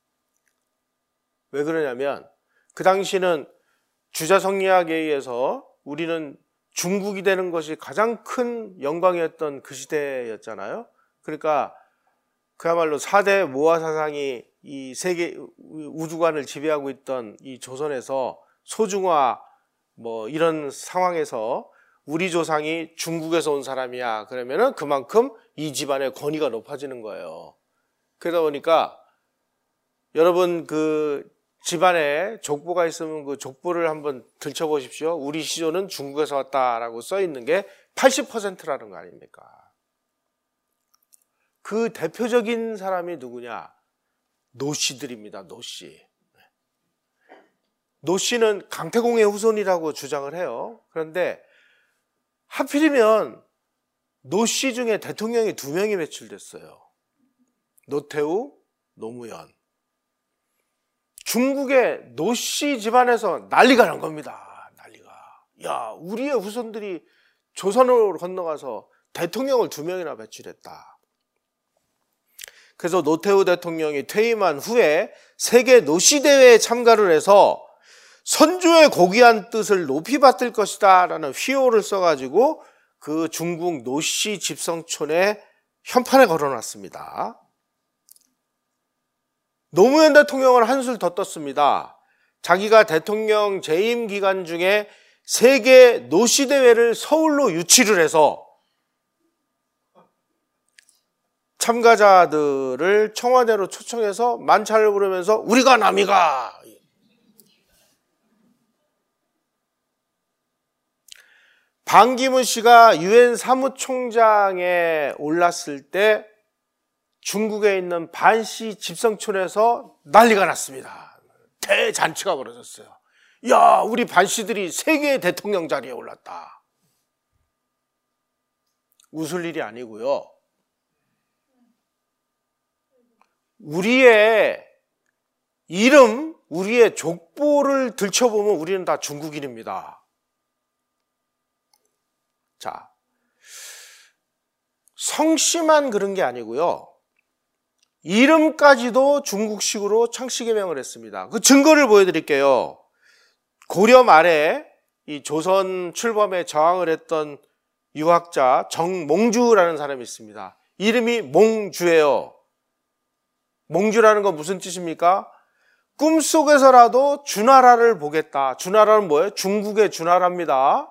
왜 그러냐면 그 당시는 주자성리학에 의해서 우리는 중국이 되는 것이 가장 큰 영광이었던 그 시대였잖아요. 그러니까 그야말로 사 대 모화 사상이 이 세계 우주관을 지배하고 있던 이 조선에서 소중화 뭐 이런 상황에서 우리 조상이 중국에서 온 사람이야 그러면은 그만큼 이 집안의 권위가 높아지는 거예요. 그러다 보니까 여러분 그 집안에 족보가 있으면 그 족보를 한번 들춰보십시오. 우리 시조는 중국에서 왔다라고 써 있는 게 팔십 퍼센트라는 거 아닙니까? 그 대표적인 사람이 누구냐? 노씨들입니다. 노씨. 노씨는 강태공의 후손이라고 주장을 해요. 그런데 하필이면 노씨 중에 대통령이 두 명이 배출됐어요. 노태우, 노무현. 중국의 노씨 집안에서 난리가 난 겁니다. 난리가. 야, 우리의 후손들이 조선으로 건너가서 대통령을 두 명이나 배출했다. 그래서 노태우 대통령이 퇴임한 후에 세계 노씨 대회에 참가를 해서 선조의 고귀한 뜻을 높이 받들 것이다 라는 휘호를 써가지고 그 중국 노씨 집성촌에 현판에 걸어놨습니다. 노무현 대통령은 한술 더 떴습니다. 자기가 대통령 재임 기간 중에 세계 노시대회를 서울로 유치를 해서 참가자들을 청와대로 초청해서 만차를 부르면서 우리가 남이가. 반기문 씨가 유엔 사무총장에 올랐을 때 중국에 있는 반시 집성촌에서 난리가 났습니다. 대잔치가 벌어졌어요. 야, 우리 반시들이 세계 대통령 자리에 올랐다. 웃을 일이 아니고요. 우리의 이름, 우리의 족보를 들춰보면 우리는 다 중국인입니다. 자, 성씨만 그런 게 아니고요. 이름까지도 중국식으로 창씨개명을 했습니다. 그 증거를 보여드릴게요. 고려 말에 이 조선 출범에 저항을 했던 유학자 정몽주라는 사람이 있습니다. 이름이 몽주예요. 몽주라는 건 무슨 뜻입니까? 꿈속에서라도 주나라를 보겠다. 주나라는 뭐예요? 중국의 주나라입니다.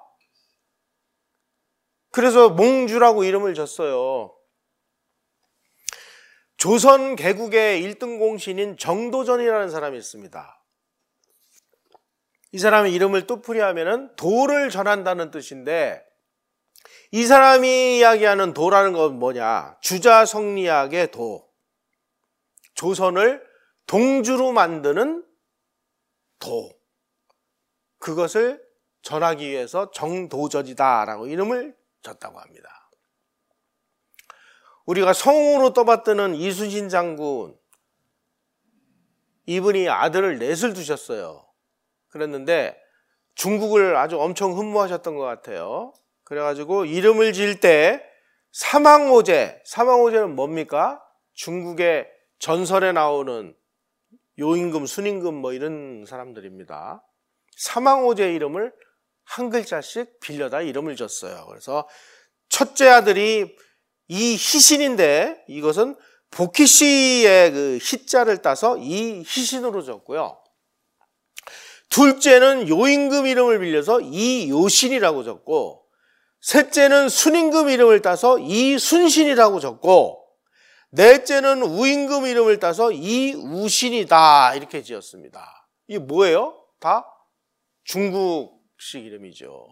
그래서 몽주라고 이름을 줬어요. 조선 개국의 일 등 공신인 정도전이라는 사람이 있습니다. 이 사람의 이름을 뜻풀이하면은 도를 전한다는 뜻인데, 이 사람이 이야기하는 도라는 건 뭐냐? 주자성리학의 도. 조선을 동주로 만드는 도. 그것을 전하기 위해서 정도전이다라고 이름을 줬다고 합니다. 우리가 성으로 떠받드는 이순신 장군, 이분이 아들을 넷을 두셨어요. 그랬는데 중국을 아주 엄청 흠모하셨던 것 같아요. 그래가지고 이름을 지을 때 사망오제, 사망오제는 뭡니까? 중국의 전설에 나오는 요임금, 순임금 뭐 이런 사람들입니다. 사망오제 이름을 한 글자씩 빌려다 이름을 줬어요. 그래서 첫째 아들이 이희신인데 이것은 복희씨의 그 희자를 따서 이희신으로 줬고요. 둘째는 요임금 이름을 빌려서 이요신이라고 적고, 셋째는 순임금 이름을 따서 이순신이라고 적고, 넷째는 우임금 이름을 따서 이우신이다 이렇게 지었습니다. 이게 뭐예요? 다 중국식 이름이죠.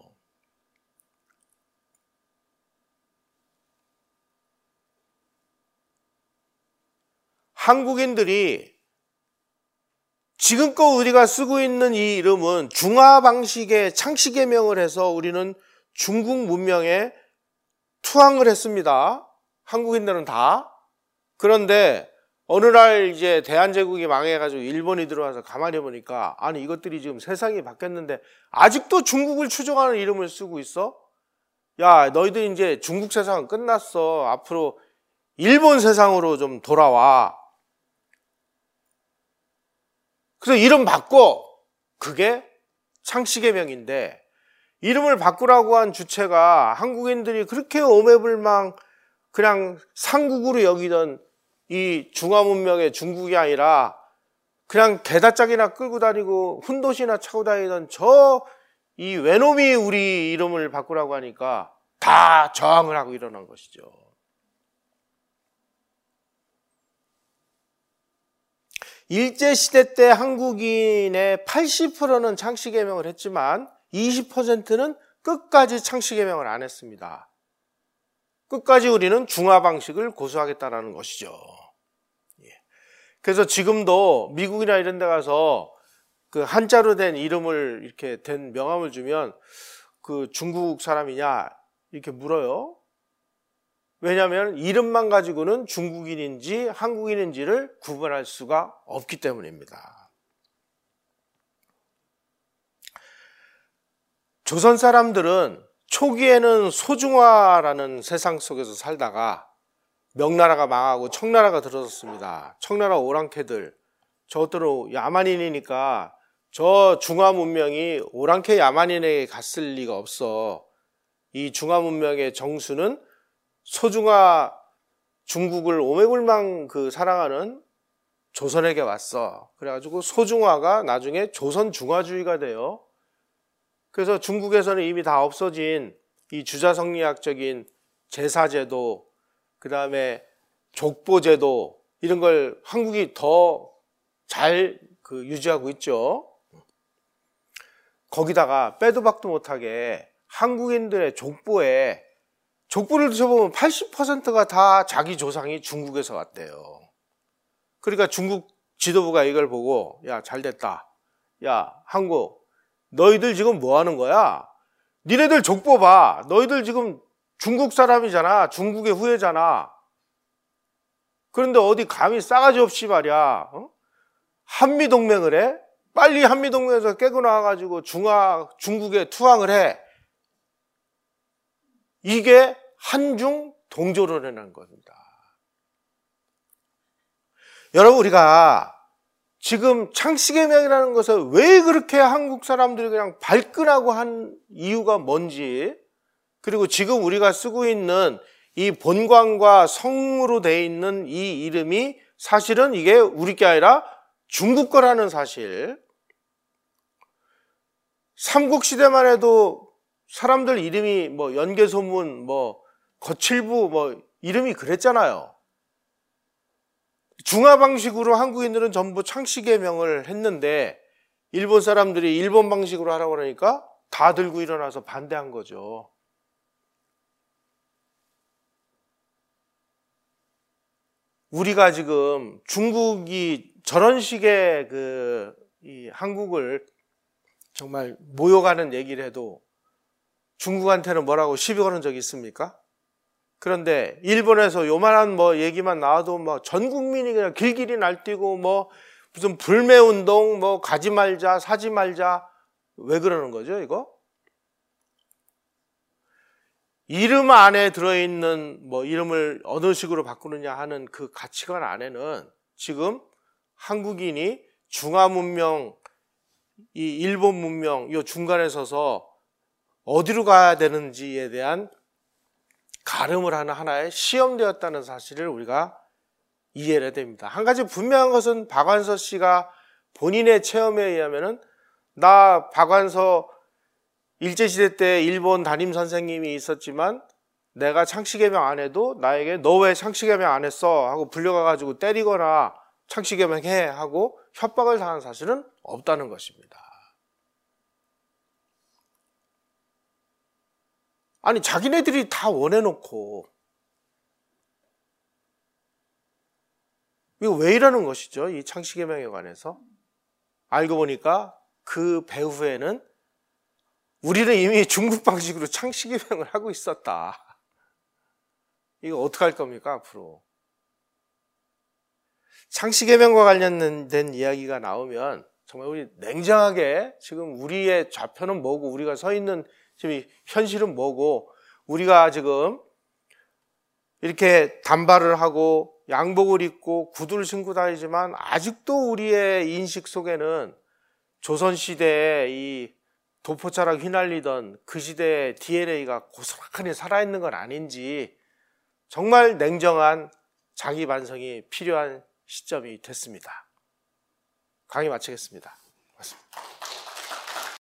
한국인들이 지금껏 우리가 쓰고 있는 이 이름은 중화 방식의 창씨개명을 해서 우리는 중국 문명에 투항을 했습니다. 한국인들은 다. 그런데 어느 날 이제 대한제국이 망해가지고 일본이 들어와서 가만히 보니까, 아니 이것들이 지금 세상이 바뀌었는데 아직도 중국을 추종하는 이름을 쓰고 있어? 야, 너희들 이제 중국 세상은 끝났어. 앞으로 일본 세상으로 좀 돌아와. 그래서 이름 바꿔. 그게 창씨개명인데, 이름을 바꾸라고 한 주체가 한국인들이 그렇게 오매불망 그냥 상국으로 여기던 이 중화문명의 중국이 아니라 그냥 게다짝이나 끌고 다니고 훈도시나 차고 다니던 저 이 외놈이 우리 이름을 바꾸라고 하니까 다 저항을 하고 일어난 것이죠. 일제시대 때 한국인의 팔십 퍼센트는 창씨개명을 했지만 이십 퍼센트는 끝까지 창씨개명을 안 했습니다. 끝까지 우리는 중화 방식을 고수하겠다라는 것이죠. 그래서 지금도 미국이나 이런 데 가서 그 한자로 된 이름을 이렇게 된 명함을 주면 그 중국 사람이냐 이렇게 물어요. 왜냐하면 이름만 가지고는 중국인인지 한국인인지를 구분할 수가 없기 때문입니다. 조선 사람들은 초기에는 소중화라는 세상 속에서 살다가 명나라가 망하고 청나라가 들어섰습니다. 청나라 오랑캐들, 저것들은 야만인이니까 저 중화 문명이 오랑캐 야만인에게 갔을 리가 없어. 이 중화 문명의 정수는 소중화 중국을 오매불망 그 사랑하는 조선에게 왔어. 그래가지고 소중화가 나중에 조선중화주의가 돼요. 그래서 중국에서는 이미 다 없어진 이 주자성리학적인 제사제도, 그 다음에 족보제도, 이런 걸 한국이 더 잘 그 유지하고 있죠. 거기다가 빼도 박도 못하게 한국인들의 족보에, 족보를 드셔보면 팔십 퍼센트가 다 자기 조상이 중국에서 왔대요. 그러니까 중국 지도부가 이걸 보고, 야, 잘 됐다. 야, 한국, 너희들 지금 뭐 하는 거야? 니네들 족보 봐. 너희들 지금 중국 사람이잖아. 중국의 후예잖아. 그런데 어디 감히 싸가지 없이 말이야. 어? 한미동맹을 해? 빨리 한미동맹에서 깨고 나와가지고 중화, 중국에 투항을 해. 이게 한중 동조론이라는 겁니다. 여러분, 우리가 지금 창씨개명이라는 것을 왜 그렇게 한국 사람들이 그냥 발끈하고 한 이유가 뭔지, 그리고 지금 우리가 쓰고 있는 이 본관과 성으로 되어 있는 이 이름이 사실은 이게 우리 게 아니라 중국 거라는 사실. 삼국시대만 해도 사람들 이름이 뭐 연개소문, 뭐 거칠부, 뭐 이름이 그랬잖아요. 중화 방식으로 한국인들은 전부 창씨개명을 했는데 일본 사람들이 일본 방식으로 하라고 그러니까 다 들고 일어나서 반대한 거죠. 우리가 지금 중국이 저런 식의 그 이 한국을 정말 모욕하는 얘기를 해도 중국한테는 뭐라고 시비 거는 적이 있습니까? 그런데 일본에서 요만한 뭐 얘기만 나와도 뭐 전 국민이 그냥 길길이 날뛰고 뭐 무슨 불매운동, 뭐 가지 말자, 사지 말자. 왜 그러는 거죠, 이거? 이름 안에 들어있는 뭐 이름을 어느 식으로 바꾸느냐 하는 그 가치관 안에는 지금 한국인이 중화 문명, 이 일본 문명, 요 중간에 서서 어디로 가야 되는지에 대한 가름을 하는 하나의 시험되었다는 사실을 우리가 이해해야 됩니다. 한 가지 분명한 것은 박완서 씨가 본인의 체험에 의하면은 나 박완서 일제시대 때 일본 담임 선생님이 있었지만 내가 창씨개명 안 해도 나에게 너 왜 창씨개명 안 했어? 하고 불려가가지고 때리거나 창씨개명해 하고 협박을 당한 사실은 없다는 것입니다. 아니 자기네들이 다 원해놓고 이거 왜 이러는 것이죠? 이 창씨개명에 관해서 알고 보니까 그 배후에는 우리는 이미 중국 방식으로 창씨개명을 하고 있었다. 이거 어떡할 겁니까 앞으로? 창씨개명과 관련된 이야기가 나오면 정말 우리 냉정하게 지금 우리의 좌표는 뭐고 우리가 서 있는 지금 현실은 뭐고 우리가 지금 이렇게 단발을 하고 양복을 입고 구두를 신고 다니지만 아직도 우리의 인식 속에는 조선시대의 이 도포자락 휘날리던 그 시대의 디엔에이가 고스란히 살아있는 건 아닌지 정말 냉정한 자기 반성이 필요한 시점이 됐습니다. 강의 마치겠습니다. 고맙습니다.